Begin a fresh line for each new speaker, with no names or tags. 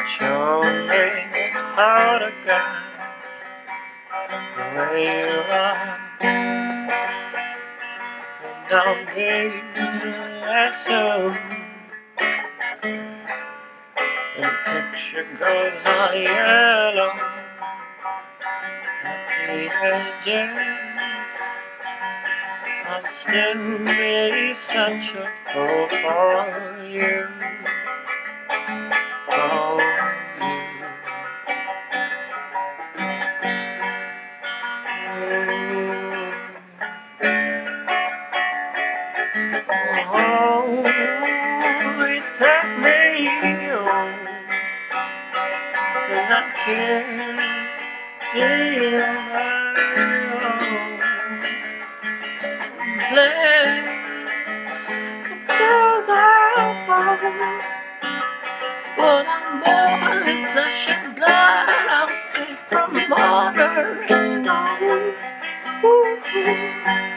Show me without a gun the way you are, and I'll be less so. The picture goes on yellow at the edges. I'll still be such a fool for you, for you. Oh, it took me home, 'cause I can't see my own place to the bone. But I'm more than flesh and blood, I'm made from water and stone. Ooh.